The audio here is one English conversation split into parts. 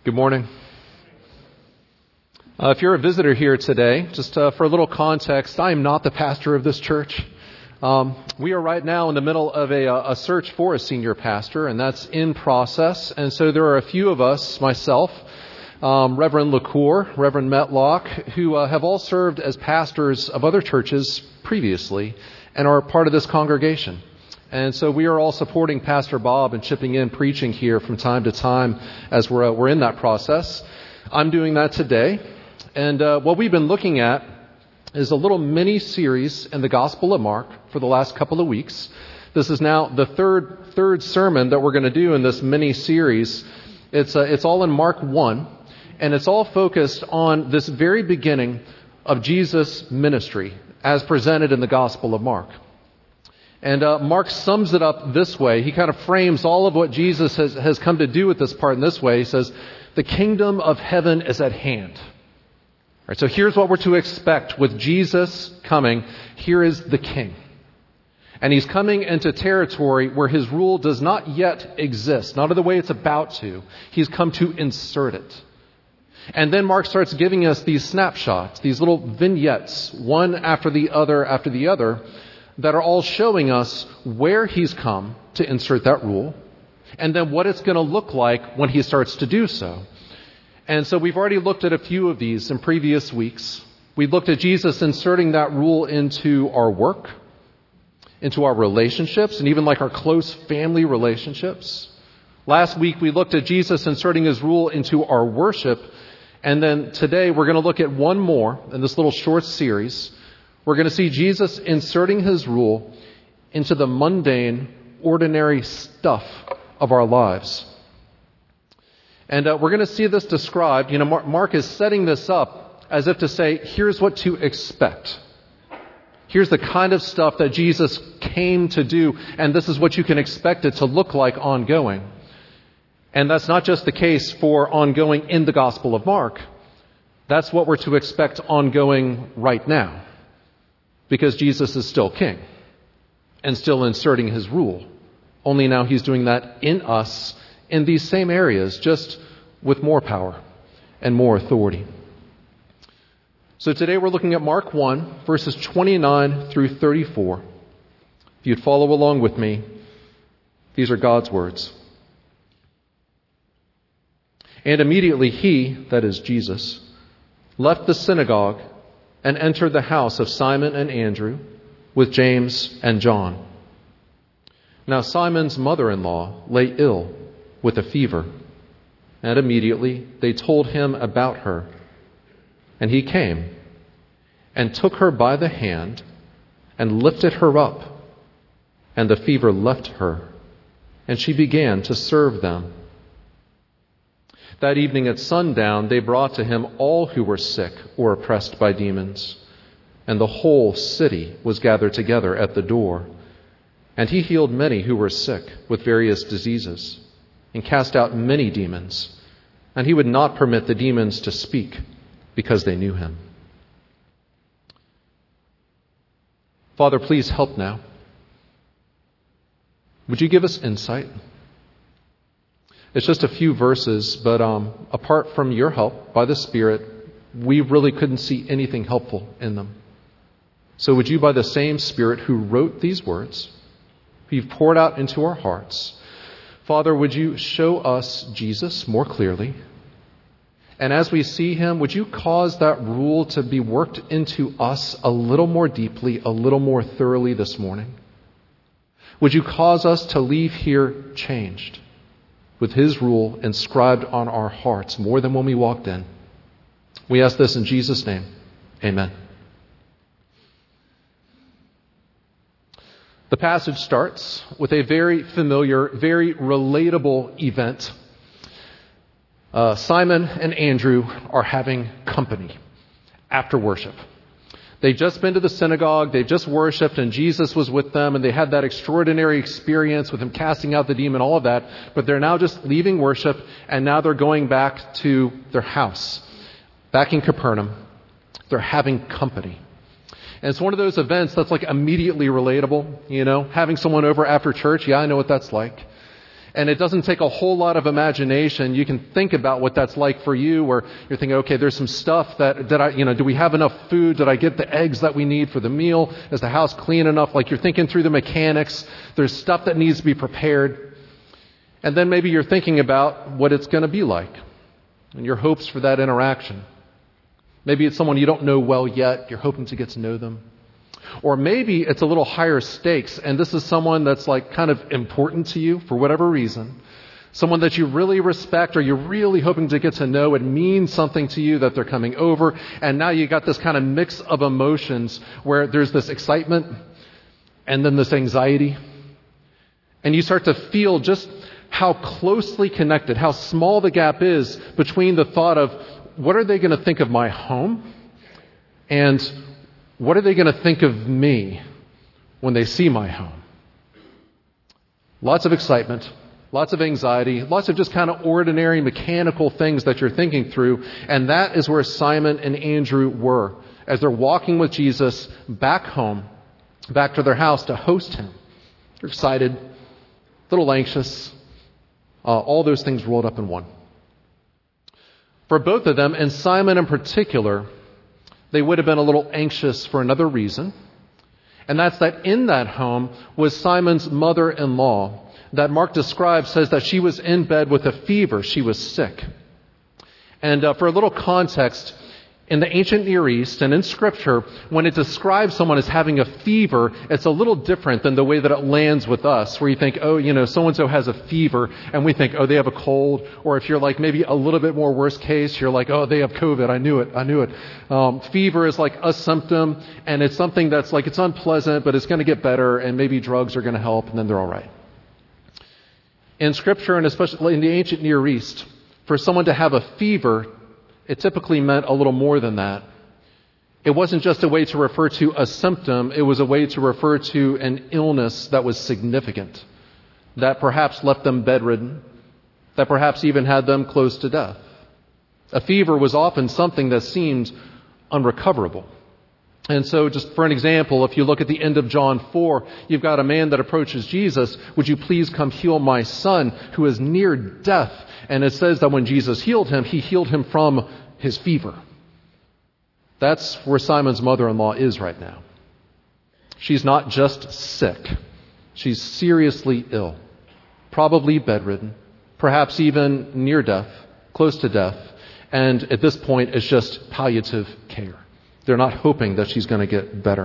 Good morning. If you're a visitor here today, just for a little context, I am not the pastor of this church. We are right now in the middle of a search for a senior pastor, and that's in process. And so there are a few of us, myself, Reverend LaCour, Reverend Metlock, who have all served as pastors of other churches previously and are part of this congregation. And so we are all supporting Pastor Bob and chipping in preaching here from time to time as we're in that process. I'm doing that today. And what we've been looking at is a little mini-series in the Gospel of Mark for the last couple of weeks. This is now the third sermon that we're going to do in this mini-series. It's all in Mark 1, and it's all focused on this very beginning of Jesus' ministry as presented in the Gospel of Mark. And Mark sums it up this way. He kind of frames all of what Jesus has come to do with this part in this way. He says, the kingdom of heaven is at hand. All right, so here's what we're to expect with Jesus coming. Here is the king. And he's coming into territory where his rule does not yet exist, not in the way it's about to. He's come to insert it. And then Mark starts giving us these snapshots, these little vignettes, one after the other, that are all showing us where he's come to insert that rule, and then what it's going to look like when he starts to do so. And so we've already looked at a few of these in previous weeks. We looked at Jesus inserting that rule into our work, into our relationships, and even like our close family relationships. Last week we looked at Jesus inserting his rule into our worship, and then today we're going to look at one more in this little short series. We're going to see Jesus inserting his rule into the mundane, ordinary stuff of our lives. And we're going to see this described. Mark is setting this up as if to say, here's what to expect. Here's the kind of stuff that Jesus came to do, and this is what you can expect it to look like ongoing. And that's not just the case for ongoing in the Gospel of Mark. That's what we're to expect ongoing right now. Because Jesus is still king and still inserting his rule. Only now he's doing that in us in these same areas, just with more power and more authority. So today we're looking at Mark 1, verses 29 through 34. If you'd follow along with me, these are God's words. And immediately he, that is Jesus, left the synagogue and entered the house of Simon and Andrew with James and John. Now Simon's mother-in-law lay ill with a fever, and immediately they told him about her. And he came and took her by the hand and lifted her up, and the fever left her, and she began to serve them. That evening at sundown, they brought to him all who were sick or oppressed by demons, and the whole city was gathered together at the door. And he healed many who were sick with various diseases, and cast out many demons, and he would not permit the demons to speak, because they knew him. Father, please help now. Would you give us insight? It's just a few verses, but apart from your help by the Spirit, we really couldn't see anything helpful in them. So would you, by the same Spirit who wrote these words, who you've poured out into our hearts, Father, would you show us Jesus more clearly? And as we see him, would you cause that rule to be worked into us a little more deeply, a little more thoroughly this morning? Would you cause us to leave here changed, with his rule inscribed on our hearts more than when we walked in? We ask this in Jesus' name. Amen. The passage starts with a very familiar, very relatable event. Simon and Andrew are having company after worship. They've just been to the synagogue, they've just worshipped, and Jesus was with them, and they had that extraordinary experience with him casting out the demon, all of that, but they're now just leaving worship, and now they're going back to their house, back in Capernaum. They're having company. And it's one of those events that's like immediately relatable, having someone over after church. Yeah, I know what that's like. And it doesn't take a whole lot of imagination. You can think about what that's like for you, where you're thinking, okay, there's some stuff do we have enough food? Did I get the eggs that we need for the meal? Is the house clean enough? Like, you're thinking through the mechanics. There's stuff that needs to be prepared. And then maybe you're thinking about what it's going to be like and your hopes for that interaction. Maybe it's someone you don't know well yet. You're hoping to get to know them. Or maybe it's a little higher stakes, and this is someone that's like kind of important to you for whatever reason. Someone that you really respect, or you're really hoping to get to know. It means something to you that they're coming over. And now you got this kind of mix of emotions where there's this excitement and then this anxiety. And you start to feel just how closely connected, how small the gap is between the thought of, what are they going to think of my home? And what are they going to think of me when they see my home? Lots of excitement, lots of anxiety, lots of just kind of ordinary mechanical things that you're thinking through. And that is where Simon and Andrew were as they're walking with Jesus back home, back to their house to host him. They're excited, a little anxious, all those things rolled up in one. For both of them, and Simon in particular, they would have been a little anxious for another reason. And that's that in that home was Simon's mother-in-law that Mark describes, says that she was in bed with a fever. She was sick. And for a little context, in the ancient Near East and in Scripture, when it describes someone as having a fever, it's a little different than the way that it lands with us, where you think, so-and-so has a fever, and we think, they have a cold. Or if you're like maybe a little bit more worst case, you're like, they have COVID. I knew it. Fever is like a symptom, and it's something that's like, it's unpleasant, but it's going to get better, and maybe drugs are going to help, and then they're all right. In Scripture, and especially in the ancient Near East, for someone to have a fever, it typically meant a little more than that. It wasn't just a way to refer to a symptom. It was a way to refer to an illness that was significant, that perhaps left them bedridden, that perhaps even had them close to death. A fever was often something that seemed unrecoverable. And so just for an example, if you look at the end of John 4, you've got a man that approaches Jesus. Would you please come heal my son who is near death? And it says that when Jesus healed him, he healed him from his fever. That's where Simon's mother-in-law is right now. She's not just sick. She's seriously ill, probably bedridden, perhaps even near death, close to death. And at this point, it's just palliative care. They're not hoping that she's going to get better.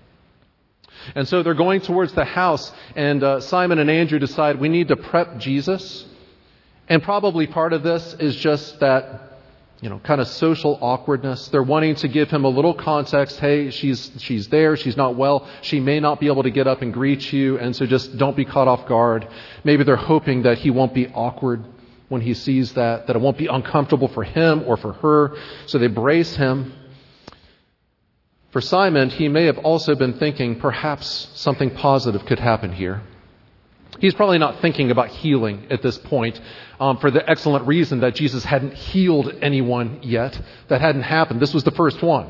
And so they're going towards the house, and Simon and Andrew decide we need to prep Jesus. And probably part of this is just that, kind of social awkwardness. They're wanting to give him a little context. Hey, she's there. She's not well. She may not be able to get up and greet you. And so just don't be caught off guard. Maybe they're hoping that he won't be awkward when he sees that it won't be uncomfortable for him or for her. So they brace him. For Simon, he may have also been thinking perhaps something positive could happen here. He's probably not thinking about healing at this point for the excellent reason that Jesus hadn't healed anyone yet. That hadn't happened. This was the first one.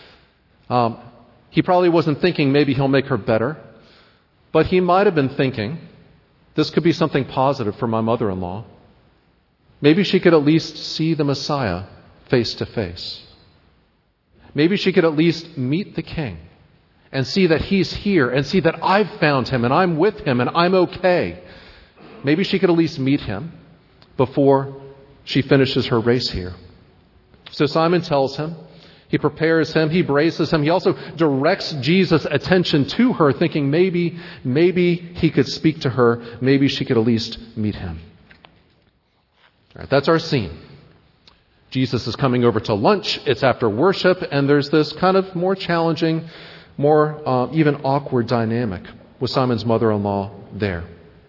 He probably wasn't thinking maybe he'll make her better. But he might have been thinking, this could be something positive for my mother-in-law. Maybe she could at least see the Messiah face to face. Maybe she could at least meet the King and see that he's here and see that I've found him and I'm with him and I'm okay. Maybe she could at least meet him before she finishes her race here. So Simon tells him, he prepares him, he braces him. He also directs Jesus' attention to her, thinking maybe he could speak to her. Maybe she could at least meet him. All right, that's our scene. Jesus is coming over to lunch. It's after worship, and there's this kind of more challenging, more even awkward dynamic with Simon's mother-in-law there.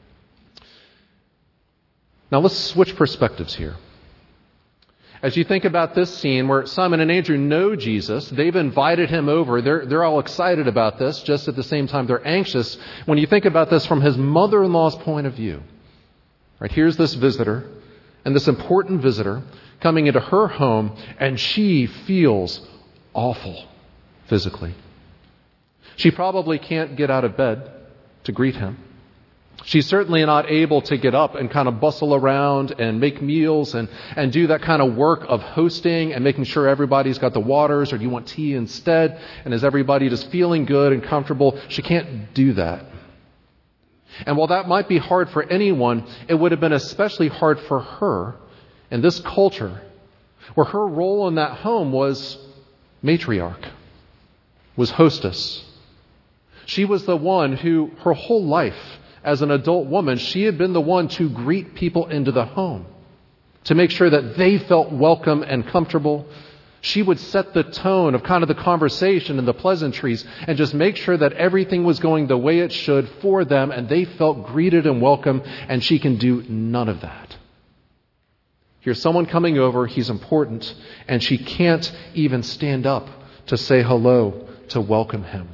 Now let's switch perspectives here. As you think about this scene where Simon and Andrew know Jesus, they've invited him over. They're all excited about this. Just at the same time, they're anxious. When you think about this from his mother-in-law's point of view, right? Here's this visitor, and this important visitor coming into her home, and she feels awful physically. She probably can't get out of bed to greet him. She's certainly not able to get up and kind of bustle around and make meals and do that kind of work of hosting and making sure everybody's got the waters, or do you want tea instead? And is everybody just feeling good and comfortable? She can't do that. And while that might be hard for anyone, it would have been especially hard for her in this culture where her role in that home was matriarch, was hostess. She was the one who, her whole life, as an adult woman, she had been the one to greet people into the home, to make sure that they felt welcome and comfortable. She would set the tone of kind of the conversation and the pleasantries and just make sure that everything was going the way it should for them and they felt greeted and welcome, and she can do none of that. Here's someone coming over, he's important, and she can't even stand up to say hello, to welcome him.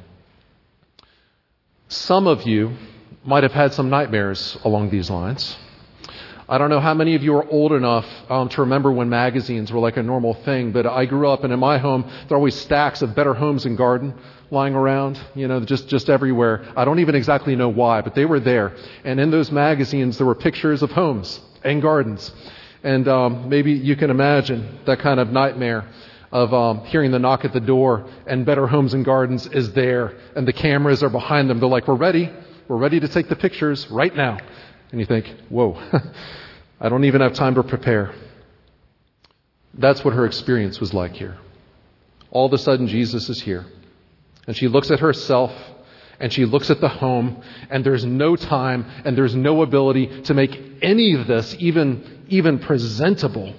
Some of you might have had some nightmares along these lines. I don't know how many of you are old enough to remember when magazines were like a normal thing, but I grew up, and in my home, there are always stacks of Better Homes and Garden lying around, just everywhere. I don't even exactly know why, but they were there. And in those magazines, there were pictures of homes and gardens. And maybe you can imagine that kind of nightmare of hearing the knock at the door, and Better Homes and Gardens is there, and the cameras are behind them. They're like, we're ready to take the pictures right now. And you think, whoa, I don't even have time to prepare. That's what her experience was like here. All of a sudden, Jesus is here. And she looks at herself, and she looks at the home, and there's no time, and there's no ability to make any of this even presentable.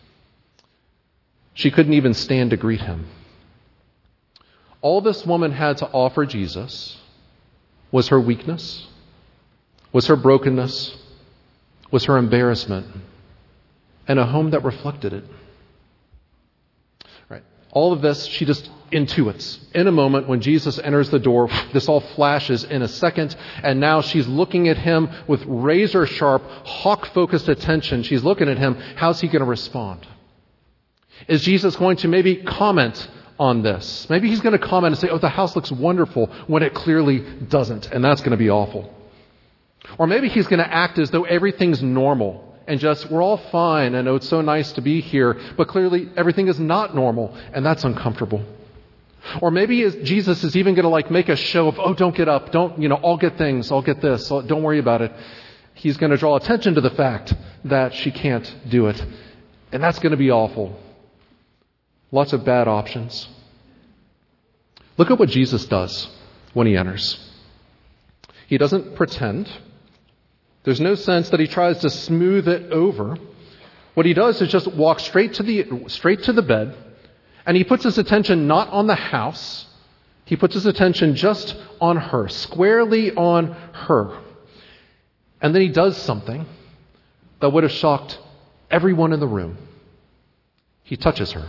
She couldn't even stand to greet him. All this woman had to offer Jesus was her weakness, was her brokenness, was her embarrassment, and a home that reflected it. Right. All of this, she just intuits. In a moment, when Jesus enters the door, this all flashes in a second, and now she's looking at him with razor-sharp, hawk-focused attention. She's looking at him. How's he going to respond? Is Jesus going to maybe comment on this? Maybe he's going to comment and say, oh, the house looks wonderful, when it clearly doesn't, and that's going to be awful. Or maybe he's going to act as though everything's normal and just, we're all fine, and oh, it's so nice to be here, but clearly everything is not normal, and that's uncomfortable. Or maybe Jesus is even going to make a show of, oh, don't get up, I'll get things, I'll get this, don't worry about it. He's going to draw attention to the fact that she can't do it, and that's going to be awful. Lots of bad options. Look at what Jesus does when he enters. He doesn't pretend. There's no sense that he tries to smooth it over. What he does is just walk straight to the bed, and he puts his attention not on the house. He puts his attention just on her, squarely on her. And then he does something that would have shocked everyone in the room. He touches her.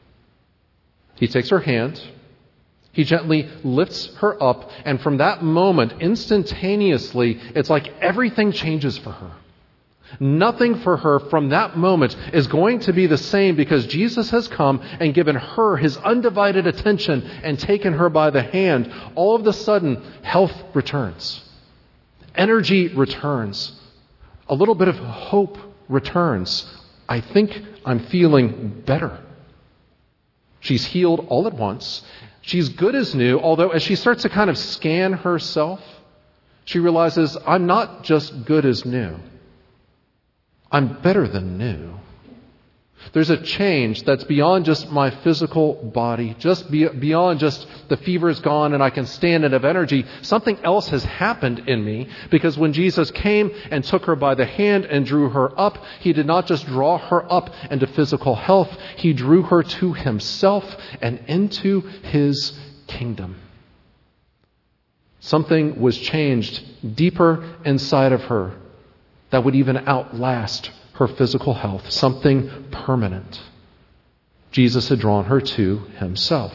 He takes her hand, he gently lifts her up, and from that moment, instantaneously, it's like everything changes for her. Nothing for her from that moment is going to be the same, because Jesus has come and given her his undivided attention and taken her by the hand. All of a sudden, health returns. Energy returns. A little bit of hope returns. I think I'm feeling better. She's healed all at once. She's good as new, although as she starts to kind of scan herself, she realizes, I'm not just good as new. I'm better than new. There's a change that's beyond just my physical body, just beyond just the fever is gone and I can stand and have energy. Something else has happened in me, because when Jesus came and took her by the hand and drew her up, he did not just draw her up into physical health. He drew her to himself and into his kingdom. Something was changed deeper inside of her that would even outlast her physical health, something permanent. Jesus had drawn her to himself.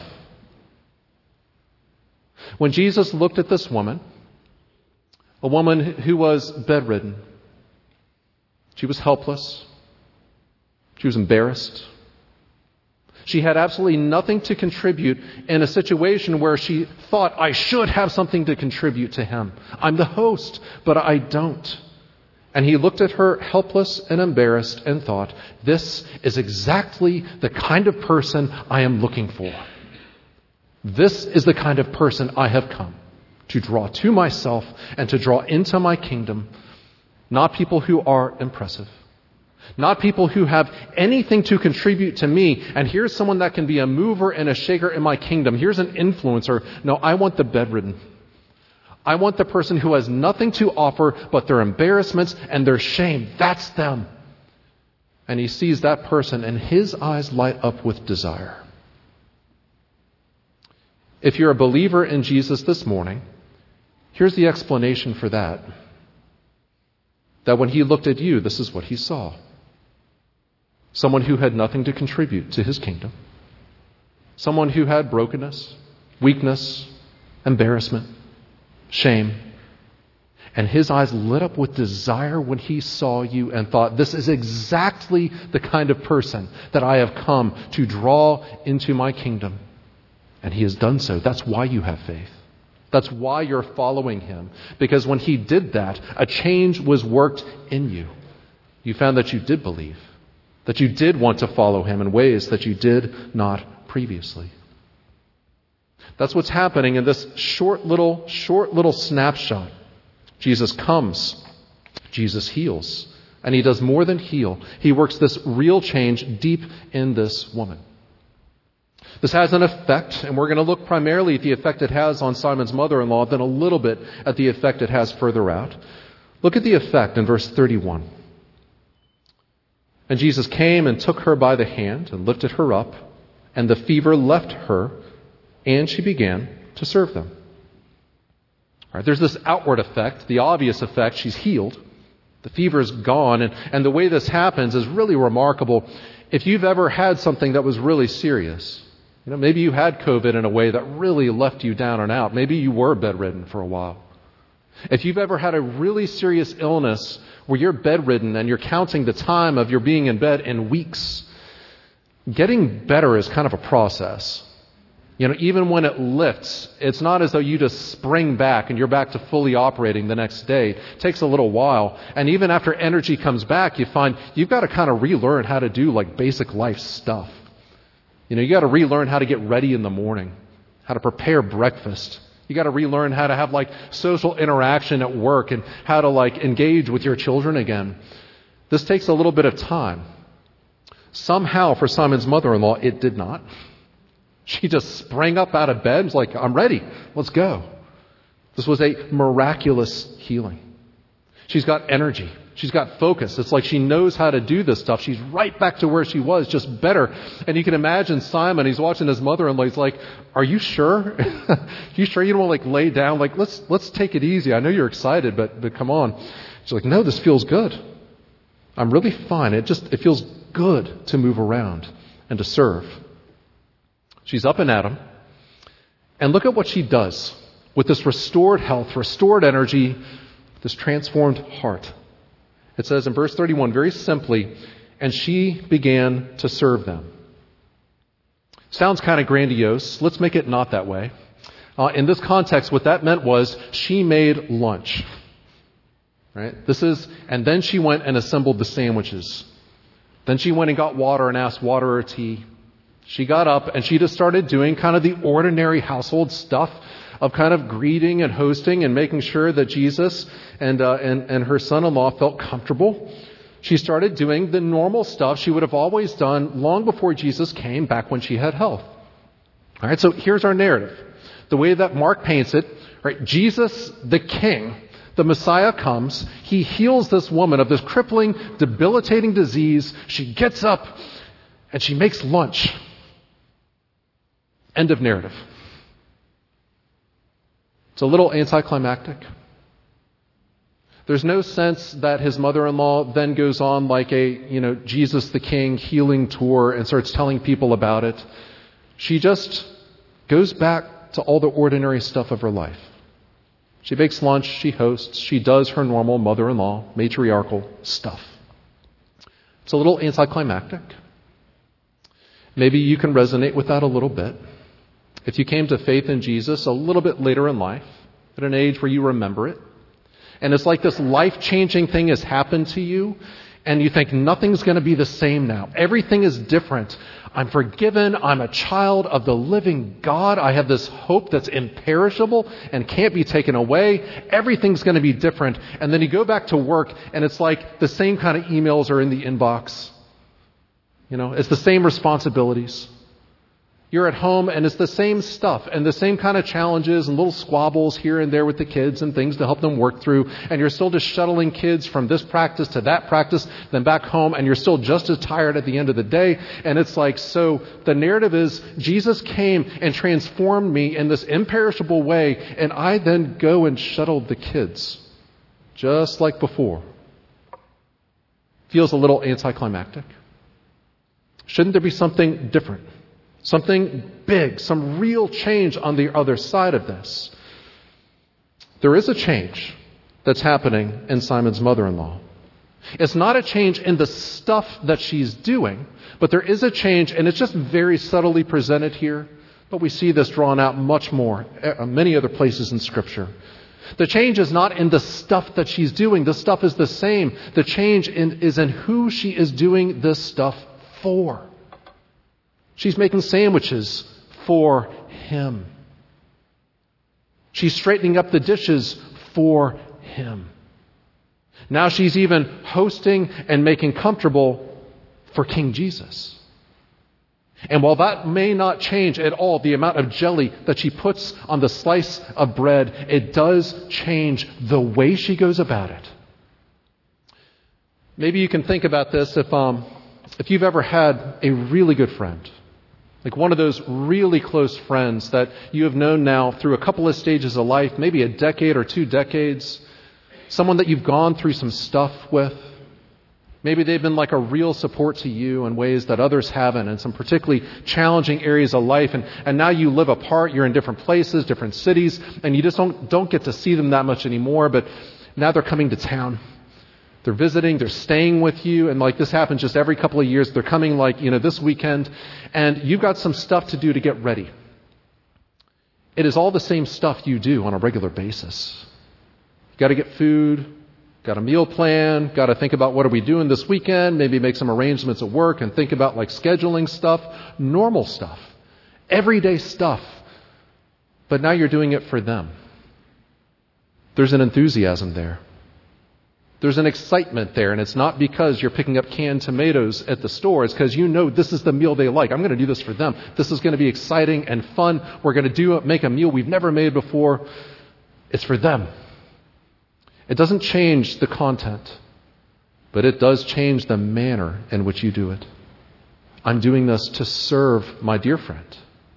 When Jesus looked at this woman, a woman who was bedridden, she was helpless, she was embarrassed, She had absolutely nothing to contribute in a situation where she thought, I should have something to contribute to him. I'm the host, but I don't. And he looked at her helpless and embarrassed and thought, this is exactly the kind of person I am looking for. This is the kind of person I have come to draw to myself and to draw into my kingdom. Not people who are impressive. Not people who have anything to contribute to me. And here's someone that can be a mover and a shaker in my kingdom. Here's an influencer. No, I want the bedridden. I want the person who has nothing to offer but their embarrassments and their shame. That's them. And he sees that person and his eyes light up with desire. If you're a believer in Jesus this morning, here's the explanation for that. That when he looked at you, this is what he saw. Someone who had nothing to contribute to his kingdom. Someone who had brokenness, weakness, embarrassment, shame. And his eyes lit up with desire when he saw you and thought, this is exactly the kind of person that I have come to draw into my kingdom. And he has done so. That's why you have faith. That's why you're following him. Because when he did that, a change was worked in you. You found that you did believe. That you did want to follow him in ways that you did not previously. That's what's happening in this short little snapshot. Jesus comes. Jesus heals. And he does more than heal. He works this real change deep in this woman. This has an effect, and we're going to look primarily at the effect it has on Simon's mother-in-law, then a little bit at the effect it has further out. Look at the effect in verse 31. And Jesus came and took her by the hand and lifted her up, and the fever left her, and she began to serve them. All right, there's this outward effect, the obvious effect. She's healed. The fever is gone, and the way this happens is really remarkable. If you've ever had something that was really serious, maybe you had COVID in a way that really left you down and out. Maybe you were bedridden for a while. If you've ever had a really serious illness where you're bedridden and you're counting the time of your being in bed in weeks, getting better is kind of a process. Even when it lifts, it's not as though you just spring back and you're back to fully operating the next day. It takes a little while. And even after energy comes back, you find you've got to kind of relearn how to do like basic life stuff. You got to relearn how to get ready in the morning, how to prepare breakfast. You got to relearn how to have like social interaction at work and how to like engage with your children again. This takes a little bit of time. Somehow for Simon's mother-in-law, it did not. She just sprang up out of bed and was like, I'm ready. Let's go. This was a miraculous healing. She's got energy. She's got focus. It's like she knows how to do this stuff. She's right back to where she was, just better. And you can imagine Simon, he's watching his mother-in-law. He's like, are you sure? You sure you don't want to like lay down? Like, let's take it easy. I know you're excited, but come on. She's like, no, this feels good. I'm really fine. It feels good to move around and to serve. She's up and at him. And look at what she does with this restored health, restored energy, this transformed heart. It says in verse 31, very simply, and she began to serve them. Sounds kind of grandiose. Let's make it not that way. In this context, what that meant was she made lunch. Right? And then she went and assembled the sandwiches. Then she went and got water and asked water or tea. She got up and she just started doing kind of the ordinary household stuff of kind of greeting and hosting and making sure that Jesus and her son-in-law felt comfortable. She started doing the normal stuff she would have always done long before Jesus came, back when she had health. All right, so here's our narrative. The way that Mark paints it, right? Jesus, the King, the Messiah comes. He heals this woman of this crippling, debilitating disease. She gets up and she makes lunch. End of narrative. It's a little anticlimactic. There's no sense that his mother-in-law then goes on like a, Jesus the King healing tour and starts telling people about it. She just goes back to all the ordinary stuff of her life. She makes lunch, she hosts, she does her normal mother-in-law, matriarchal stuff. It's a little anticlimactic. Maybe you can resonate with that a little bit. If you came to faith in Jesus a little bit later in life, at an age where you remember it, and it's like this life-changing thing has happened to you, and you think nothing's going to be the same now. Everything is different. I'm forgiven. I'm a child of the living God. I have this hope that's imperishable and can't be taken away. Everything's going to be different. And then you go back to work, and it's like the same kind of emails are in the inbox. It's the same responsibilities. You're at home, and it's the same stuff and the same kind of challenges and little squabbles here and there with the kids and things to help them work through. And you're still just shuttling kids from this practice to that practice, then back home, and you're still just as tired at the end of the day. And it's like, so the narrative is Jesus came and transformed me in this imperishable way, and I then go and shuttle the kids, just like before. Feels a little anticlimactic. Shouldn't there be something different? Something big, some real change on the other side of this. There is a change that's happening in Simon's mother-in-law. It's not a change in the stuff that she's doing, but there is a change, and it's just very subtly presented here. But we see this drawn out much more, many other places in Scripture. The change is not in the stuff that she's doing. The stuff is the same. The change is in who she is doing this stuff for. She's making sandwiches for him. She's straightening up the dishes for him. Now she's even hosting and making comfortable for King Jesus. And while that may not change at all the amount of jelly that she puts on the slice of bread, it does change the way she goes about it. Maybe you can think about this if you've ever had a really good friend. Like one of those really close friends that you have known now through a couple of stages of life, maybe a decade or 2 decades. Someone that you've gone through some stuff with. Maybe they've been like a real support to you in ways that others haven't, in some particularly challenging areas of life. And now you live apart, you're in different places, different cities, and you just don't get to see them that much anymore. But now they're coming to town. They're visiting, they're staying with you, and like this happens just every couple of years. They're coming this weekend, and you've got some stuff to do to get ready. It is all the same stuff you do on a regular basis. You got to get food, got a meal plan, got to think about what are we doing this weekend, maybe make some arrangements at work and think about like scheduling stuff, normal stuff, everyday stuff. But now you're doing it for them. There's an enthusiasm there. There's an excitement there, and it's not because you're picking up canned tomatoes at the store. It's because you know this is the meal they like. I'm going to do this for them. This is going to be exciting and fun. We're going to make a meal we've never made before. It's for them. It doesn't change the content, but it does change the manner in which you do it. I'm doing this to serve my dear friend.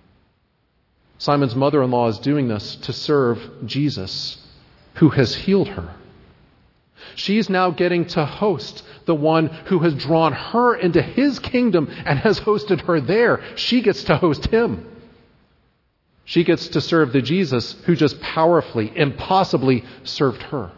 Simon's mother-in-law is doing this to serve Jesus, who has healed her. She's now getting to host the one who has drawn her into his kingdom and has hosted her there. She gets to host him. She gets to serve the Jesus who just powerfully, impossibly served her.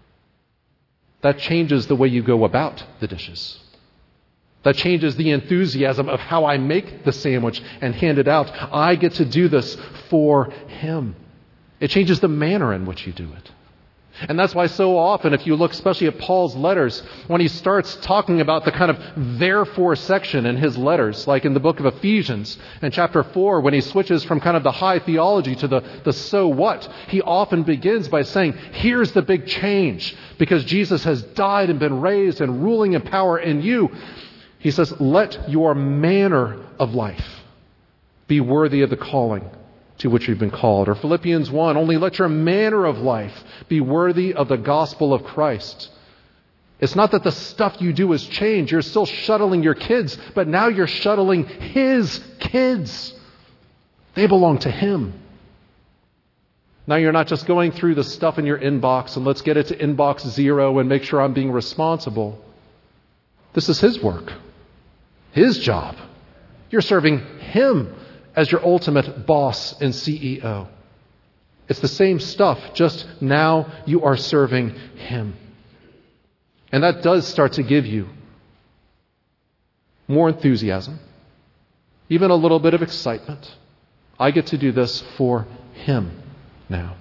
That changes the way you go about the dishes. That changes the enthusiasm of how I make the sandwich and hand it out. I get to do this for him. It changes the manner in which you do it. And that's why so often, if you look especially at Paul's letters, when he starts talking about the kind of therefore section in his letters, like in the book of Ephesians in chapter 4, when he switches from kind of the high theology to the so what, he often begins by saying, here's the big change, because Jesus has died and been raised and ruling in power in you. He says, let your manner of life be worthy of the calling to which you've been called. Or Philippians 1, only let your manner of life be worthy of the gospel of Christ. It's not that the stuff you do has changed. You're still shuttling your kids, but now you're shuttling his kids. They belong to him. Now you're not just going through the stuff in your inbox and let's get it to inbox 0 and make sure I'm being responsible. This is his work, his job. You're serving him as your ultimate boss and CEO. It's the same stuff, just now you are serving him. And that does start to give you more enthusiasm, even a little bit of excitement. I get to do this for him now.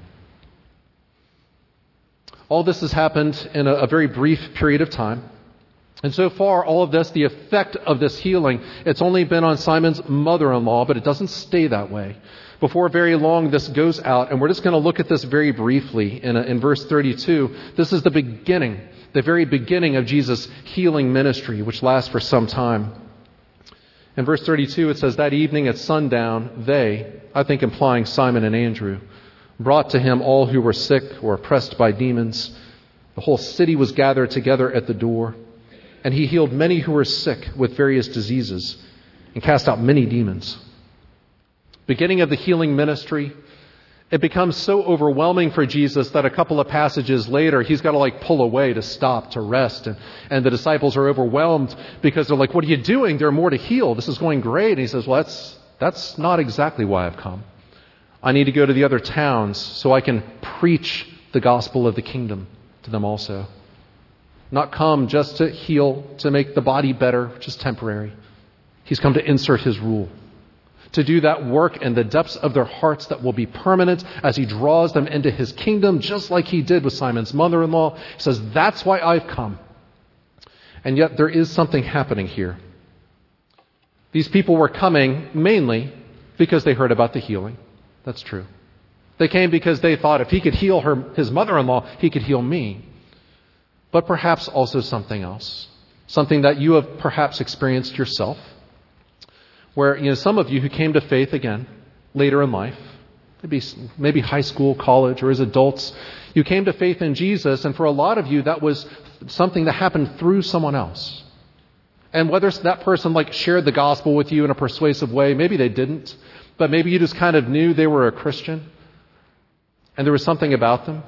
All this has happened in a very brief period of time. And so far, all of this, the effect of this healing, it's only been on Simon's mother-in-law, but it doesn't stay that way. Before very long, this goes out, and we're just going to look at this very briefly in verse 32. This is the very beginning of Jesus' healing ministry, which lasts for some time. In verse 32, it says, that evening at sundown, they, I think implying Simon and Andrew, brought to him all who were sick or oppressed by demons. The whole city was gathered together at the door. And he healed many who were sick with various diseases and cast out many demons. Beginning of the healing ministry, it becomes so overwhelming for Jesus that a couple of passages later, he's got to pull away to stop, to rest. And the disciples are overwhelmed because they're like, what are you doing? There are more to heal. This is going great. And he says, well, that's not exactly why I've come. I need to go to the other towns so I can preach the gospel of the kingdom to them also. Not come just to heal, to make the body better, which is temporary. He's come to insert his rule, to do that work in the depths of their hearts that will be permanent as he draws them into his kingdom, just like he did with Simon's mother-in-law. He says, that's why I've come. And yet there is something happening here. These people were coming mainly because they heard about the healing. That's true. They came because they thought if he could heal his mother-in-law, he could heal me. But perhaps also something else. Something that you have perhaps experienced yourself. Where, some of you who came to faith again later in life, maybe high school, college, or as adults, you came to faith in Jesus, and for a lot of you, that was something that happened through someone else. And whether that person shared the gospel with you in a persuasive way, maybe they didn't, but maybe you just kind of knew they were a Christian, and there was something about them.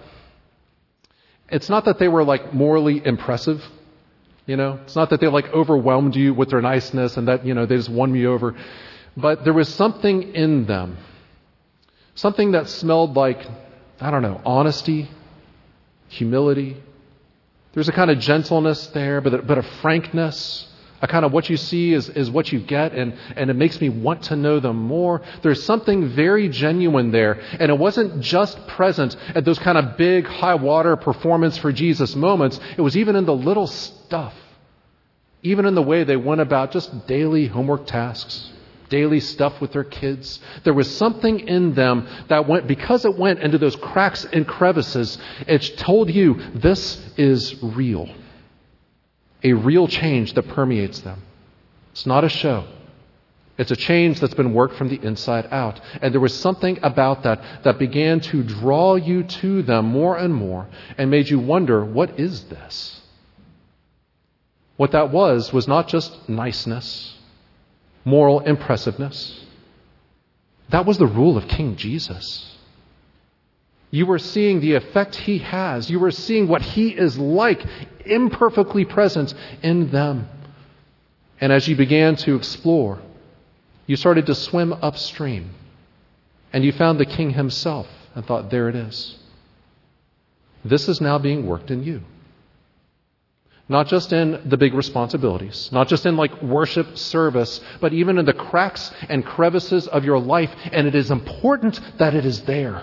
It's not that they were morally impressive. It's not that they overwhelmed you with their niceness and that, they just won me over. But there was something in them. Something that smelled like, honesty, humility. There's a kind of gentleness there, but a frankness. A kind of what you see is what you get, and it makes me want to know them more. There's something very genuine there. And it wasn't just present at those kind of big high water performance for Jesus moments. It was even in the little stuff. Even in the way they went about just daily homework tasks, daily stuff with their kids. There was something in them that because it went into those cracks and crevices, it told you this is real. A real change that permeates them. It's not a show. It's a change that's been worked from the inside out. And there was something about that began to draw you to them more and more and made you wonder, what is this? What that was not just niceness, moral impressiveness. That was the rule of King Jesus. You were seeing the effect he has. You were seeing what he is like, imperfectly present in them. And as you began to explore, you started to swim upstream. And you found the King himself and thought, there it is. This is now being worked in you. Not just in the big responsibilities, not just in worship service, but even in the cracks and crevices of your life. And it is important that it is there.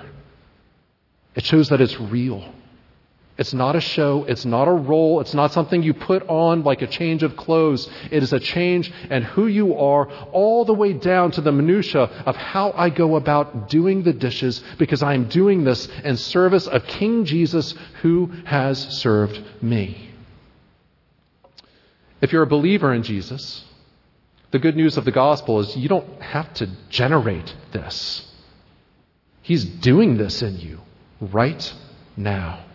It shows that it's real. It's not a show. It's not a role. It's not something you put on like a change of clothes. It is a change in who you are, all the way down to the minutia of how I go about doing the dishes, because I am doing this in service of King Jesus who has served me. If you're a believer in Jesus, the good news of the gospel is you don't have to generate this. He's doing this in you right now.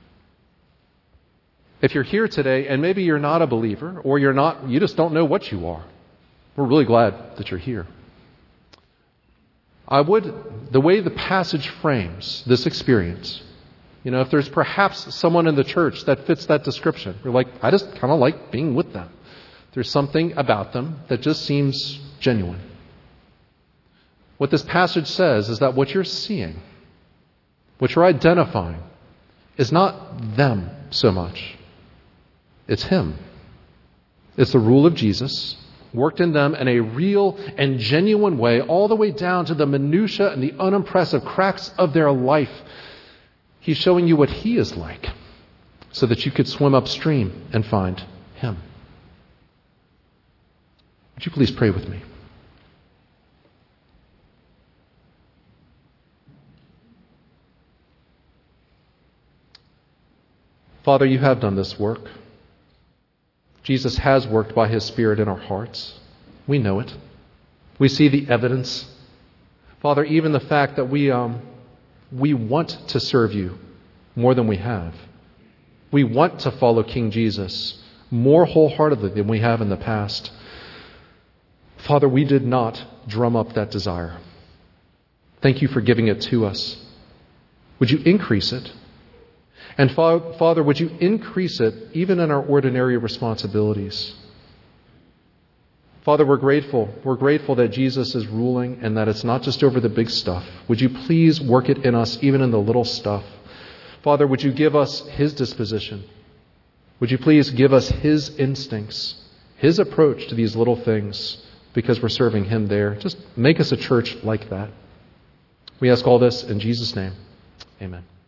If you're here today and maybe you're not a believer, or you just don't know what you are, we're really glad that you're here. The way the passage frames this experience, if there's perhaps someone in the church that fits that description, you're I just kind of like being with them. There's something about them that just seems genuine. What this passage says is that what you're seeing, what you're identifying, is not them so much. It's him. It's the rule of Jesus worked in them in a real and genuine way, all the way down to the minutia and the unimpressive cracks of their life. He's showing you what He is like so that you could swim upstream and find Him. Would you please pray with me? Father, you have done this work. Jesus has worked by His Spirit in our hearts. We know it. We see the evidence. Father, even the fact that we want to serve you more than we have. We want to follow King Jesus more wholeheartedly than we have in the past. Father, we did not drum up that desire. Thank you for giving it to us. Would you increase it? And Father, would you increase it even in our ordinary responsibilities? Father, we're grateful. We're grateful that Jesus is ruling and that it's not just over the big stuff. Would you please work it in us even in the little stuff? Father, would you give us His disposition? Would you please give us His instincts, His approach to these little things because we're serving Him there? Just make us a church like that. We ask all this in Jesus' name. Amen.